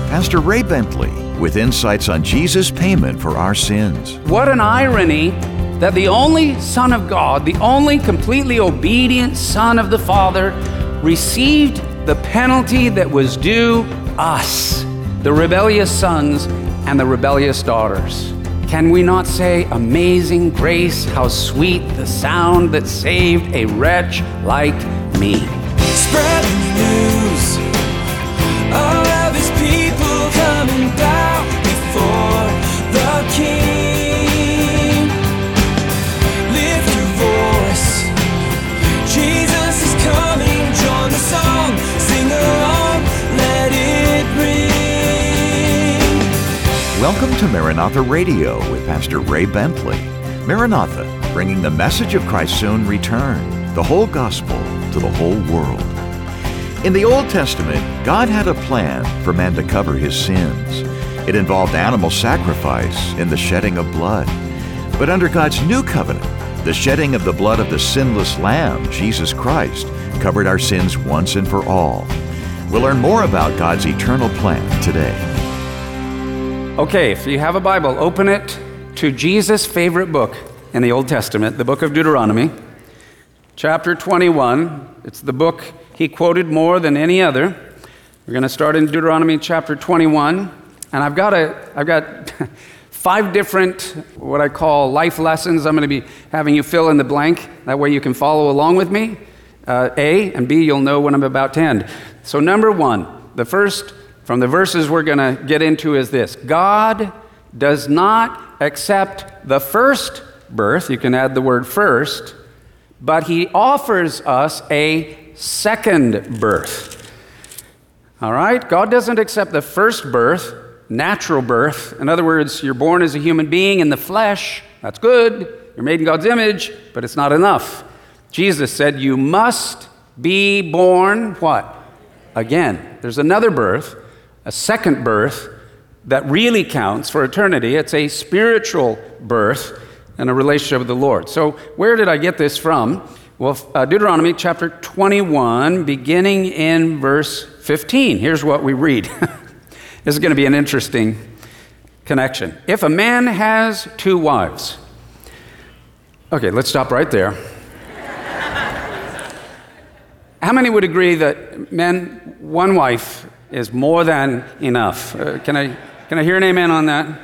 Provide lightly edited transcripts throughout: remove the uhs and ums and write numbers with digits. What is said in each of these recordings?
Pastor Ray Bentley with insights on Jesus' payment for our sins. What an irony that the only Son of God, the only completely obedient Son of the Father, received the penalty that was due us, the rebellious sons and the rebellious daughters. Can we not say, amazing grace, how sweet the sound that saved a wretch like me? Spreading the news, all of his people coming down before the King. Lift your voice, Jesus is coming, join the song, sing along, let it ring. Welcome to Maranatha Radio with Pastor Ray Bentley. Maranatha, bringing the message of Christ's soon return, the whole gospel to the whole world. In the Old Testament, God had a plan for man to cover his sins. It involved animal sacrifice and the shedding of blood. But under God's new covenant, the shedding of the blood of the sinless Lamb, Jesus Christ, covered our sins once and for all. We'll learn more about God's eternal plan today. Okay, if you have a Bible, open it to Jesus' favorite book in the Old Testament, the book of Deuteronomy, chapter 21. It's the book he quoted more than any other. We're going to start in Deuteronomy chapter 21, and I've got 5 different, what I call life lessons. I'm going to be having you fill in the blank. That way you can follow along with me. A, and B, you'll know when I'm about to end. So number 1, the first from the verses we're going to get into is this. God does not accept the first birth, you can add the word first, but he offers us a second birth. All right? God doesn't accept the first birth, natural birth. In other words, you're born as a human being in the flesh. That's good. You're made in God's image, but it's not enough. Jesus said you must be born, what? Again. There's another birth, a second birth that really counts for eternity. It's a spiritual birth and a relationship with the Lord. So where did I get this from? Well, Deuteronomy chapter 21, beginning in verse 15. Here's what we read. This is going to be an interesting connection. If a man has 2 wives. Okay, let's stop right there. How many would agree that men, 1 wife is more than enough? Can I hear an amen on that?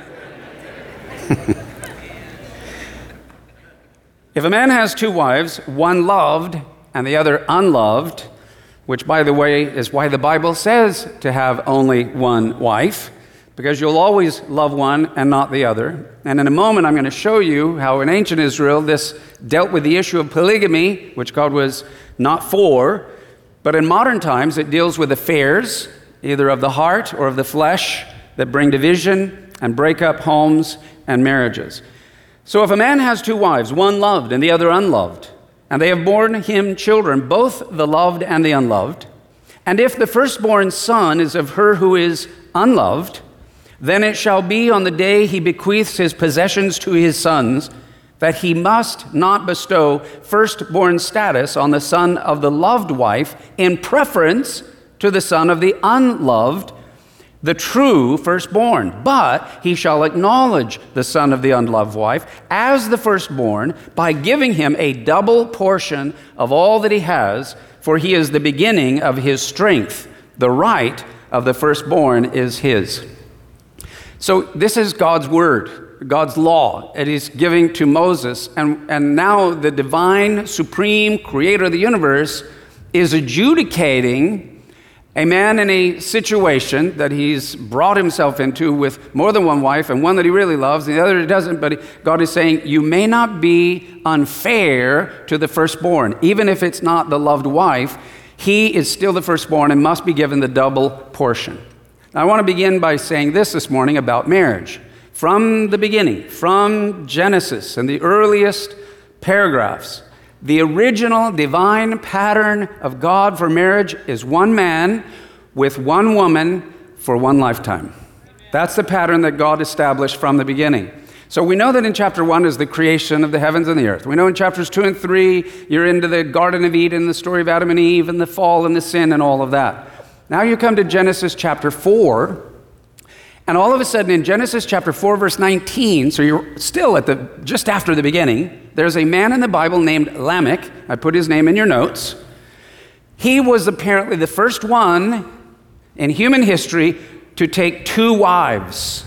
If a man has 2 wives, one loved and the other unloved, which by the way is why the Bible says to have only 1 wife, because you'll always love one and not the other. And in a moment I'm going to show you how in ancient Israel this dealt with the issue of polygamy, which God was not for, but in modern times it deals with affairs, either of the heart or of the flesh, that bring division and break up homes and marriages. So if a man has 2 wives, one loved and the other unloved, and they have borne him children, both the loved and the unloved, and if the firstborn son is of her who is unloved, then it shall be on the day he bequeaths his possessions to his sons that he must not bestow firstborn status on the son of the loved wife in preference to the son of the unloved, the true firstborn. But he shall acknowledge the son of the unloved wife as the firstborn by giving him a double portion of all that he has, for he is the beginning of his strength. The right of the firstborn is his. So this is God's word, God's law. It is giving to Moses, and now the divine, supreme creator of the universe is adjudicating a man in a situation that he's brought himself into with more than 1 wife, and one that he really loves, and the other he doesn't, but God is saying, you may not be unfair to the firstborn. Even if it's not the loved wife, he is still the firstborn and must be given the double portion. Now, I want to begin by saying this morning about marriage. From the beginning, from Genesis and the earliest paragraphs, the original divine pattern of God for marriage is 1 man with 1 woman for 1 lifetime. That's the pattern that God established from the beginning. So we know that in chapter 1 is the creation of the heavens and the earth. We know in chapters 2 and 3, you're into the Garden of Eden, the story of Adam and Eve, and the fall and the sin and all of that. Now you come to Genesis chapter 4, And all of a sudden in Genesis chapter 4, verse 19, so you're still just after the beginning, there's a man in the Bible named Lamech. I put his name in your notes. He was apparently the first one in human history to take 2 wives.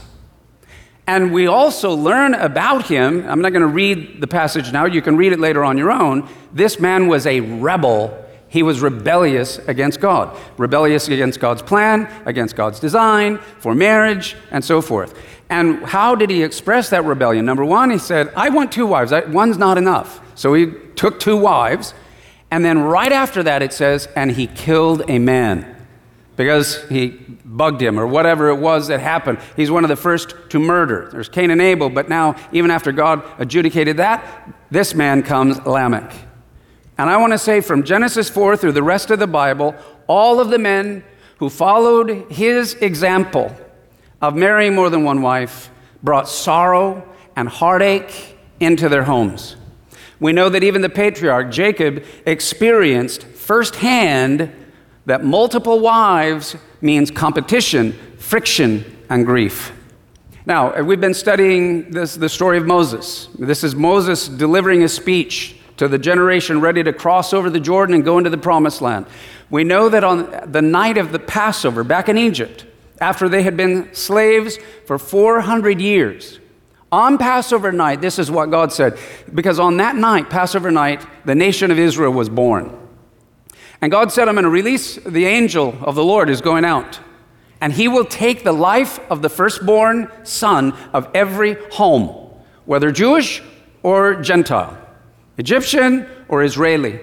And we also learn about him. I'm not going to read the passage now. You can read it later on your own. This man was a rebel. He was rebellious against God. Rebellious against God's plan, against God's design, for marriage, and so forth. And how did he express that rebellion? Number one, he said, I want 2 wives. One's not enough. So he took 2 wives. And then right after that it says, and he killed a man. Because he bugged him or whatever it was that happened. He's one of the first to murder. There's Cain and Abel, but now, even after God adjudicated that, this man comes Lamech. And I want to say from Genesis 4 through the rest of the Bible, all of the men who followed his example of marrying more than one wife brought sorrow and heartache into their homes. We know that even the patriarch, Jacob, experienced firsthand that multiple wives means competition, friction, and grief. Now, we've been studying the story of Moses. This is Moses delivering a speech to the generation ready to cross over the Jordan and go into the promised land. We know that on the night of the Passover back in Egypt, after they had been slaves for 400 years, on Passover night, this is what God said, because on that night, Passover night, the nation of Israel was born. And God said, I'm going to release the angel of the Lord who's going out. And he will take the life of the firstborn son of every home, whether Jewish or Gentile, Egyptian or Israeli,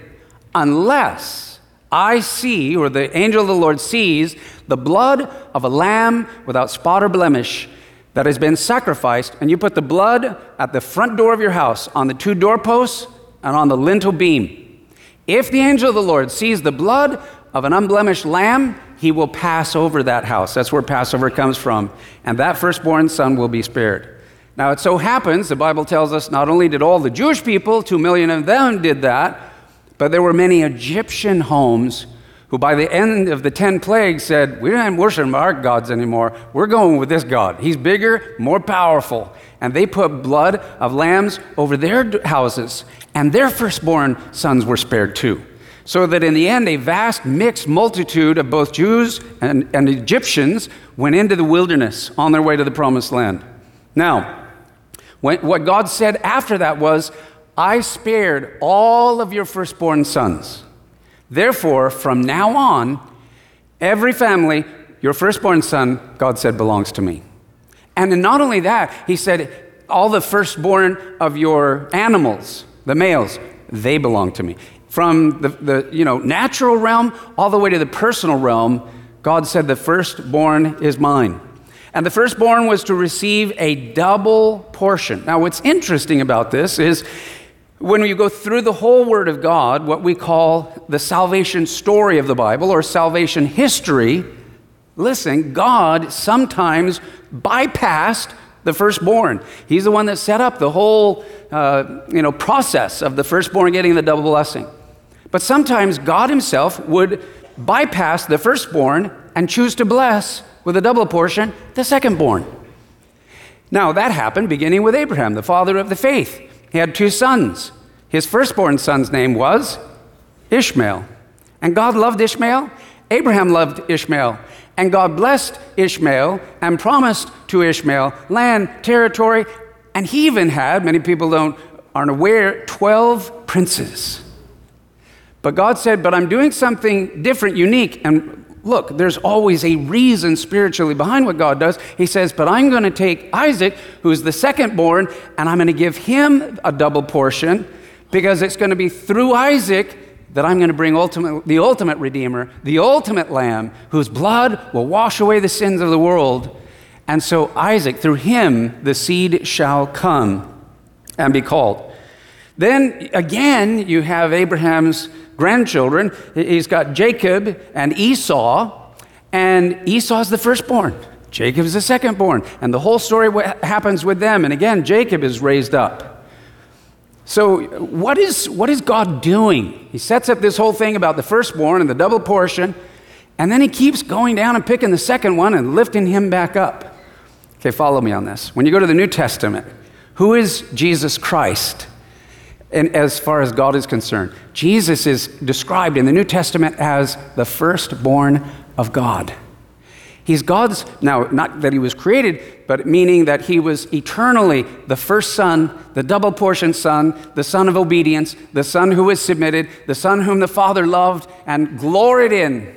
unless I see, or the angel of the Lord sees, the blood of a lamb without spot or blemish that has been sacrificed, and you put the blood at the front door of your house, on the 2 doorposts and on the lintel beam. If the angel of the Lord sees the blood of an unblemished lamb, he will pass over that house. That's where Passover comes from. And that firstborn son will be spared. Now, it so happens, the Bible tells us, not only did all the Jewish people, 2 million of them did that, but there were many Egyptian homes who by the end of the 10 plagues said, we don't worship our gods anymore. We're going with this God. He's bigger, more powerful. And they put blood of lambs over their houses, and their firstborn sons were spared too. So that in the end, a vast mixed multitude of both Jews and Egyptians went into the wilderness on their way to the promised land. Now, what God said after that was, I spared all of your firstborn sons. Therefore, from now on, every family, your firstborn son, God said, belongs to me. And not only that, he said, all the firstborn of your animals, the males, they belong to me. From the natural realm all the way to the personal realm, God said the firstborn is mine. And the firstborn was to receive a double portion. Now, what's interesting about this is when you go through the whole Word of God, what we call the salvation story of the Bible or salvation history, listen, God sometimes bypassed the firstborn. He's the one that set up the whole process of the firstborn getting the double blessing. But sometimes God himself would bypass the firstborn and choose to bless with a double portion the secondborn. Now, that happened beginning with Abraham, the father of the faith. He had 2 sons. His firstborn son's name was Ishmael. And God loved Ishmael. Abraham loved Ishmael. And God blessed Ishmael and promised to Ishmael land, territory, and he even had, many people aren't aware, 12 princes. But God said, but I'm doing something different, unique. And look, there's always a reason spiritually behind what God does. He says, but I'm going to take Isaac, who's the secondborn, and I'm going to give him a double portion because it's going to be through Isaac that I'm going to bring the ultimate Redeemer, the ultimate Lamb, whose blood will wash away the sins of the world. And so Isaac, through him, the seed shall come and be called. Then again, you have Abraham's grandchildren. He's got Jacob and Esau, and Esau's the firstborn. Jacob's the secondborn. And the whole story happens with them. And again, Jacob is raised up. So what is God doing? He sets up this whole thing about the firstborn and the double portion, and then he keeps going down and picking the second one and lifting him back up. Okay, follow me on this. When you go to the New Testament, who is Jesus Christ? And as far as God is concerned, Jesus is described in the New Testament as the firstborn of God. He's God's, now, not that he was created, but meaning that he was eternally the first son, the double portion son, the son of obedience, the son who was submitted, the son whom the Father loved and gloried in.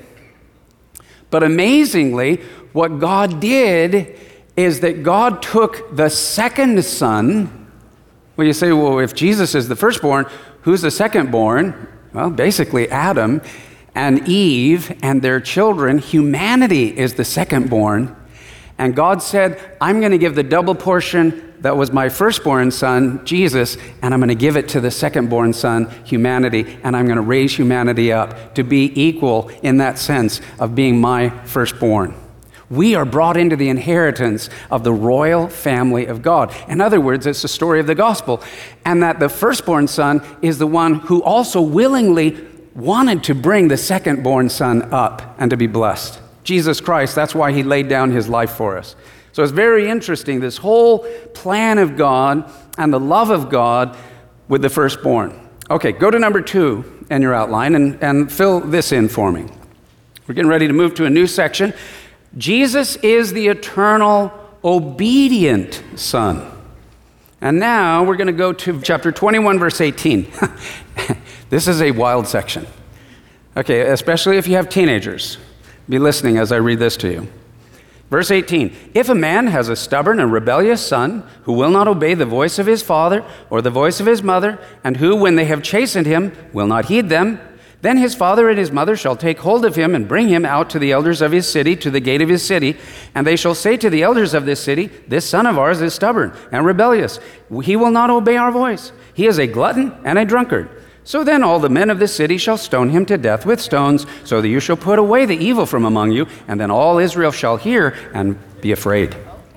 But amazingly, what God did is that God took the second son. Well, you say, well, if Jesus is the firstborn, who's the secondborn? Well, basically Adam and Eve and their children. Humanity is the secondborn. And God said, I'm going to give the double portion that was my firstborn son, Jesus, and I'm going to give it to the secondborn son, humanity, and I'm going to raise humanity up to be equal in that sense of being my firstborn. We are brought into the inheritance of the royal family of God. In other words, it's the story of the gospel, and that the firstborn son is the one who also willingly wanted to bring the secondborn son up and to be blessed. Jesus Christ, that's why he laid down his life for us. So it's very interesting, this whole plan of God and the love of God with the firstborn. Okay, go to number 2 in your outline and fill this in for me. We're getting ready to move to a new section. Jesus is the eternal, obedient Son. And now we're going to go to chapter 21, verse 18. This is a wild section. Okay, especially if you have teenagers. Be listening as I read this to you. Verse 18, if a man has a stubborn and rebellious son who will not obey the voice of his father or the voice of his mother, and who, when they have chastened him, will not heed them, then his father and his mother shall take hold of him and bring him out to the elders of his city, to the gate of his city, and they shall say to the elders of this city, this son of ours is stubborn and rebellious. He will not obey our voice. He is a glutton and a drunkard. So then all the men of this city shall stone him to death with stones, so that you shall put away the evil from among you, and then all Israel shall hear and be afraid.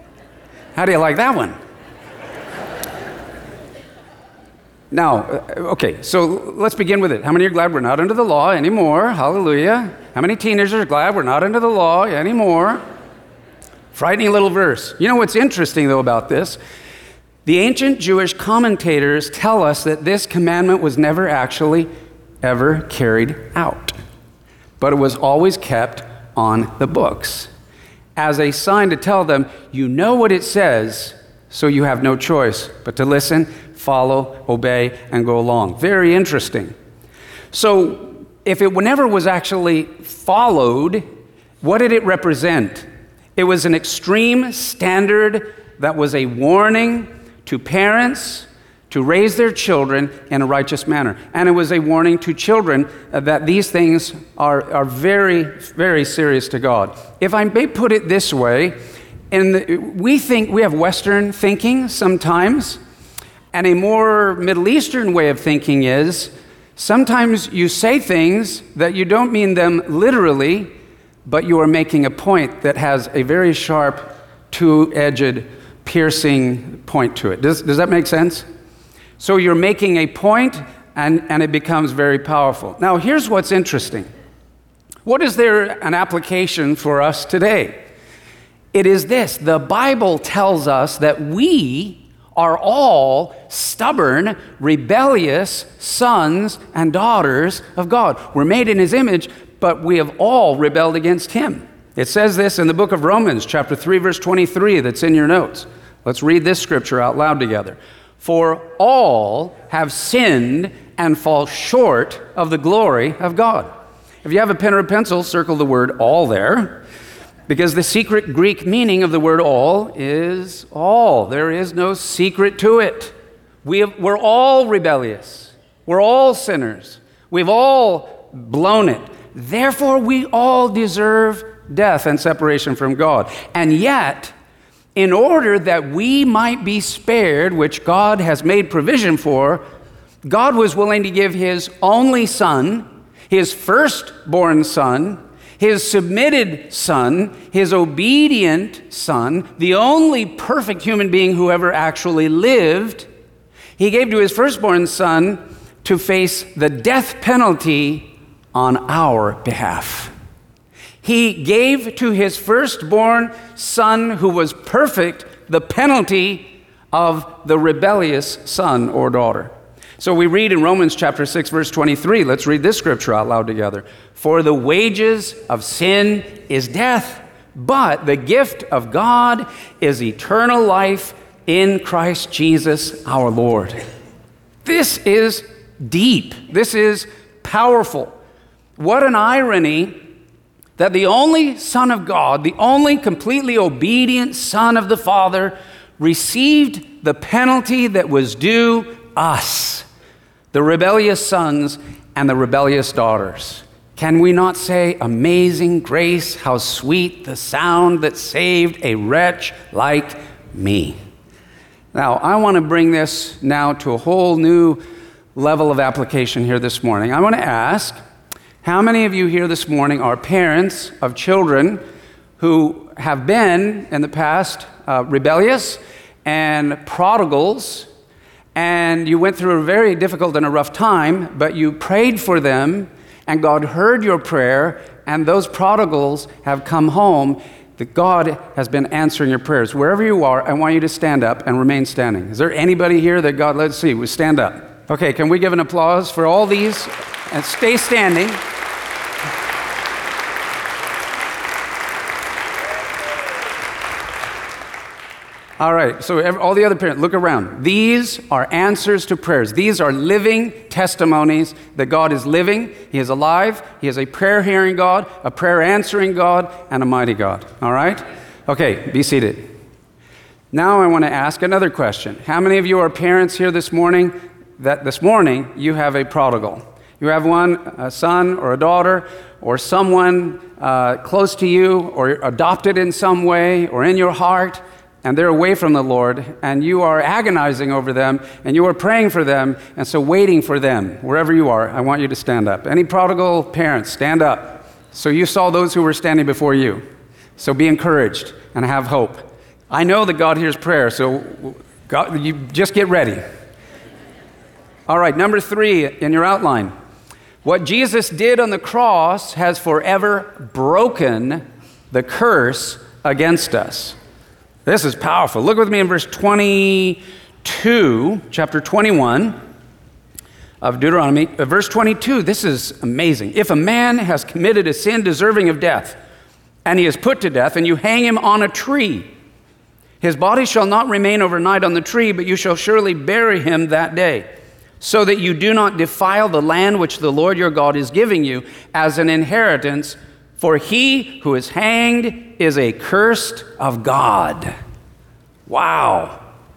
How do you like that one? Now, okay, so let's begin with it. How many are glad we're not under the law anymore? Hallelujah. How many teenagers are glad we're not under the law anymore? Frightening little verse. You know what's interesting, though, about this? The ancient Jewish commentators tell us that this commandment was never actually ever carried out, but it was always kept on the books as a sign to tell them, you know what it says, so you have no choice but to listen, follow, obey, and go along. Very interesting. So if it never was actually followed, what did it represent? It was an extreme standard that was a warning to parents to raise their children in a righteous manner. And it was a warning to children that these things are very, very serious to God. If I may put it this way, we have Western thinking sometimes, and a more Middle Eastern way of thinking is sometimes you say things that you don't mean them literally, but you are making a point that has a very sharp, two-edged, piercing point to it. Does that make sense? So you're making a point, and it becomes very powerful. Now, here's what's interesting. What is there an application for us today? It is this. The Bible tells us that we are all stubborn, rebellious sons and daughters of God. We're made in his image, but we have all rebelled against him. It says this in the book of Romans, chapter 3, verse 23, that's in your notes. Let's read this scripture out loud together. For all have sinned and fall short of the glory of God. If you have a pen or a pencil, circle the word all there, because the secret Greek meaning of the word all is all. There is no secret to it. We're all rebellious. We're all sinners. We've all blown it. Therefore, we all deserve death and separation from God. And yet, in order that we might be spared, which God has made provision for, God was willing to give his only son, his firstborn son, his submitted son, his obedient son, the only perfect human being who ever actually lived. He gave to his firstborn son to face the death penalty on our behalf. He gave to his firstborn son, who was perfect, the penalty of the rebellious son or daughter. So we read in Romans chapter 6, verse 23. Let's read this scripture out loud together. For the wages of sin is death, but the gift of God is eternal life in Christ Jesus our Lord. This is deep. This is powerful. What an irony that the only Son of God, the only completely obedient Son of the Father, received the penalty that was due us, the rebellious sons and the rebellious daughters. Can we not say, amazing grace, how sweet the sound that saved a wretch like me? Now, I want to bring this now to a whole new level of application here this morning. I want to ask, how many of you here this morning are parents of children who have been, in the past, rebellious and prodigals, and you went through a very difficult and a rough time, but you prayed for them, and God heard your prayer, and those prodigals have come home, that God has been answering your prayers. Wherever you are, I want you to stand up and remain standing. Is there anybody here that God, let's see, we stand up. Okay, can we give an applause for all these? And stay standing. All right, so all the other parents, look around. These are answers to prayers. These are living testimonies that God is living. He is alive. He is a prayer-hearing God, a prayer-answering God, and a mighty God. All right? Okay, be seated. Now I want to ask another question. How many of you are parents here this morning that this morning you have a prodigal? You have one, a son or a daughter, or someone close to you, or adopted in some way, or in your heart, and they're away from the Lord, and you are agonizing over them, and you are praying for them, and so waiting for them. Wherever you are, I want you to stand up. Any prodigal parents, stand up. So you saw those who were standing before you. So be encouraged and have hope. I know that God hears prayer, so God, you just get ready. All right, number 3 in your outline. What Jesus did on the cross has forever broken the curse against us. This is powerful. Look with me in verse 22, chapter 21 of Deuteronomy. Verse 22, this is amazing. If a man has committed a sin deserving of death, and he is put to death, and you hang him on a tree, his body shall not remain overnight on the tree, but you shall surely bury him that day, so that you do not defile the land which the Lord your God is giving you as an inheritance. For he who is hanged is accursed of God. Wow.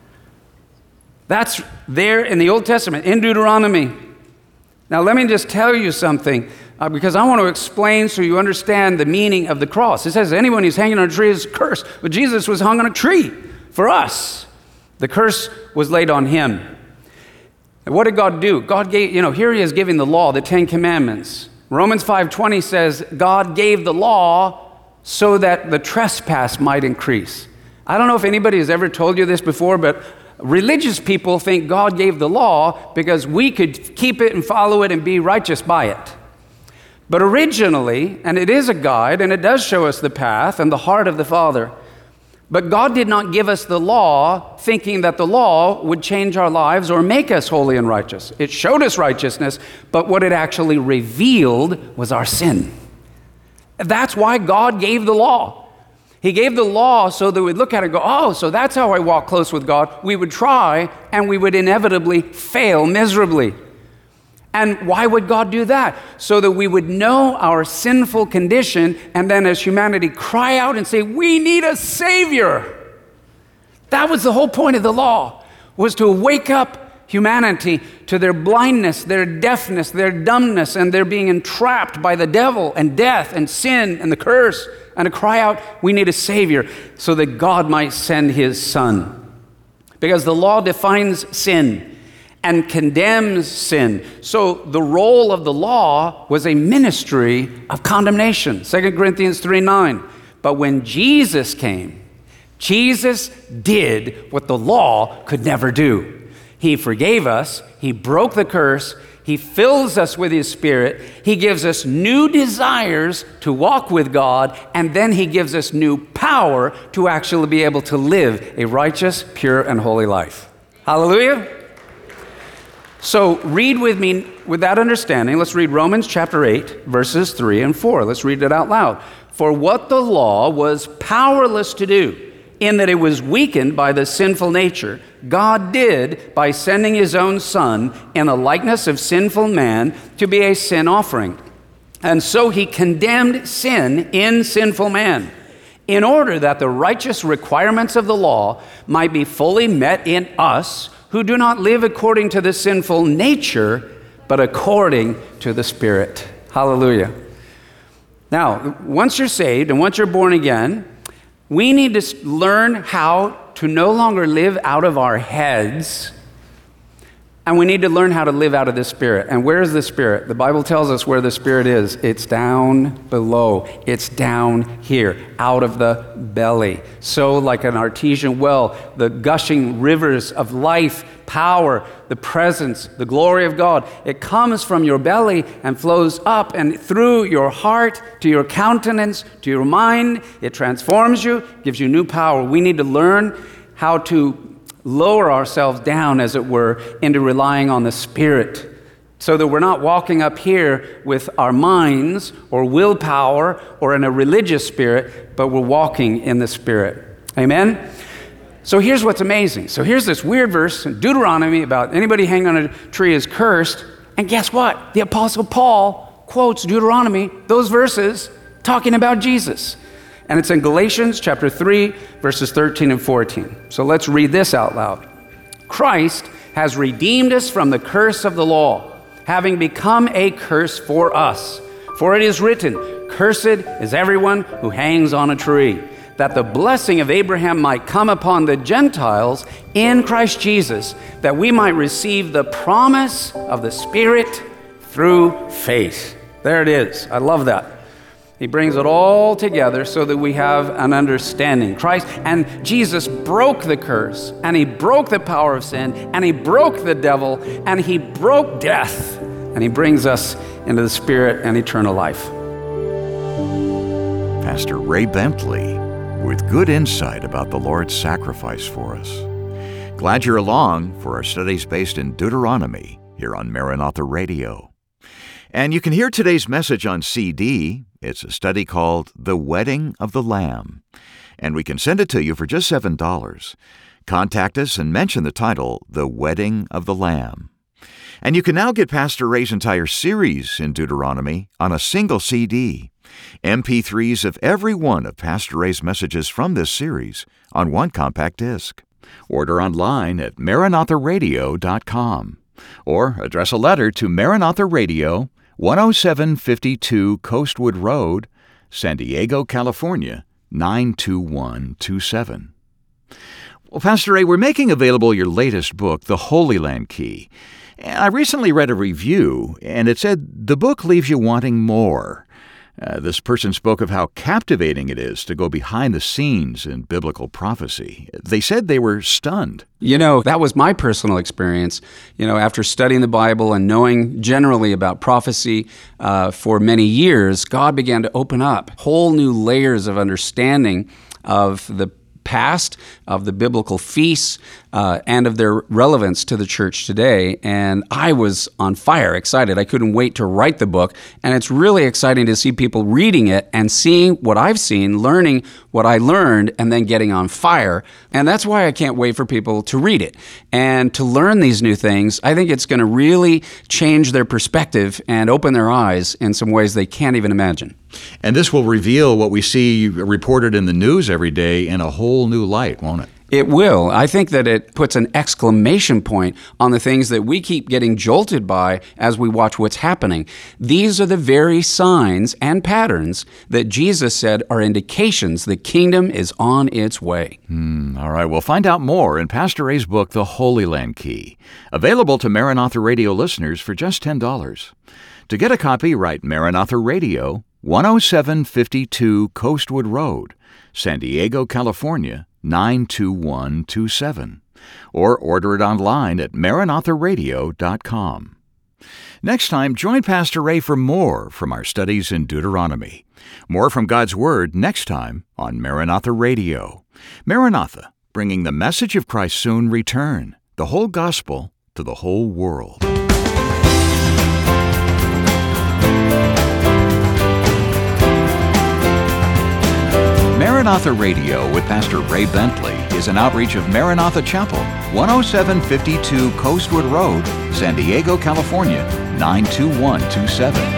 That's there in the Old Testament, in Deuteronomy. Now let me just tell you something, because I want to explain so you understand the meaning of the cross. It says anyone who's hanging on a tree is cursed, but Jesus was hung on a tree for us. The curse was laid on him. And what did God do? God gave, here he is giving the law, the 10 Commandments. Romans 5:20 says God gave the law so that the trespass might increase. I don't know if anybody has ever told you this before, but religious people think God gave the law because we could keep it and follow it and be righteous by it. But originally, and it is a guide, and it does show us the path and the heart of the Father, but God did not give us the law thinking that the law would change our lives or make us holy and righteous. It showed us righteousness, but what it actually revealed was our sin. That's why God gave the law. He gave the law so that we'd look at it and go, oh, so that's how I walk close with God. We would try, and we would inevitably fail miserably. And why would God do that? So that we would know our sinful condition, and then as humanity cry out and say, we need a Savior. That was the whole point of the law, was to wake up humanity to their blindness, their deafness, their dumbness, and their being entrapped by the devil and death and sin and the curse, and to cry out, we need a Savior, so that God might send his Son. Because the law defines sin and condemns sin. So the role of the law was a ministry of condemnation. 2 Corinthians 3:9. But when Jesus came, Jesus did what the law could never do. He forgave us, he broke the curse, He fills us with His Spirit. He gives us new desires to walk with God, and then He gives us new power to actually be able to live a righteous, pure, and holy life. Hallelujah. So read with me with that understanding. Let's read Romans chapter 8, verses 3 and 4. Let's read it out loud. For what the law was powerless to do, in that it was weakened by the sinful nature, God did by sending His own Son in the likeness of sinful man to be a sin offering. And so He condemned sin in sinful man, in order that the righteous requirements of the law might be fully met in us, who do not live according to the sinful nature, but according to the Spirit. Hallelujah. Now, once you're saved and once you're born again, we need to learn how to no longer live out of our heads, and we need to learn how to live out of the Spirit. And where is the Spirit? The Bible tells us where the Spirit is. It's down below. It's down here, out of the belly. So like an artesian well, the gushing rivers of life, power, the presence, the glory of God, it comes from your belly and flows up and through your heart to your countenance, to your mind. It transforms you, gives you new power. We need to learn how to lower ourselves down, as it were, into relying on the Spirit, so that we're not walking up here with our minds or willpower or in a religious spirit, but we're walking in the Spirit. Amen? So here's what's amazing. So here's this weird verse in Deuteronomy about anybody hanging on a tree is cursed. And guess what? The Apostle Paul quotes Deuteronomy, those verses, talking about Jesus. And it's in Galatians chapter 3, verses 13 and 14. So let's read this out loud. Christ has redeemed us from the curse of the law, having become a curse for us. For it is written, "Cursed is everyone who hangs on a tree," that the blessing of Abraham might come upon the Gentiles in Christ Jesus, that we might receive the promise of the Spirit through faith. There it is. I love that. He brings it all together so that we have an understanding. Christ and Jesus broke the curse, and He broke the power of sin, and He broke the devil, and He broke death, and He brings us into the Spirit and eternal life. Pastor Ray Bentley with good insight about the Lord's sacrifice for us. Glad you're along for our studies based in Deuteronomy here on Maranatha Radio. And you can hear today's message on CD. It's a study called The Wedding of the Lamb, and we can send it to you for just $7. Contact us and mention the title, The Wedding of the Lamb. And you can now get Pastor Ray's entire series in Deuteronomy on a single CD, MP3s of every one of Pastor Ray's messages from this series on one compact disc. Order online at MaranathaRadio.com or address a letter to Maranatha Radio, 10752 Coastwood Road, San Diego, California, 92127. Well, Pastor Ray, we're making available your latest book, The Holy Land Key. I recently read a review, and it said the book leaves you wanting more. This person spoke of how captivating it is to go behind the scenes in biblical prophecy. They said they were stunned. You know, that was my personal experience. You know, after studying the Bible and knowing generally about prophecy for many years, God began to open up whole new layers of understanding of the past, of the biblical feasts, and of their relevance to the church today. And I was on fire, excited. I couldn't wait to write the book. And it's really exciting to see people reading it and seeing what I've seen, learning what I learned, and then getting on fire. And that's why I can't wait for people to read it and to learn these new things. I think it's going to really change their perspective and open their eyes in some ways they can't even imagine. And this will reveal what we see reported in the news every day in a whole new light, won't it? It will. I think that it puts an exclamation point on the things that we keep getting jolted by as we watch what's happening. These are the very signs and patterns that Jesus said are indications the kingdom is on its way. All right. Well, find out more in Pastor Ray's book, The Holy Land Key, available to Maranatha Radio listeners for just $10. To get a copy, write Maranatha Radio, 10752 Coastwood Road, San Diego, California, 92127, or order it online at MaranathaRadio.com. Next time, join Pastor Ray for more from our studies in Deuteronomy. More from God's Word next time on Maranatha Radio. Maranatha, bringing the message of Christ's soon return, the whole gospel to the whole world. Maranatha Radio with Pastor Ray Bentley is an outreach of Maranatha Chapel, 10752 Coastwood Road, San Diego, California, 92127.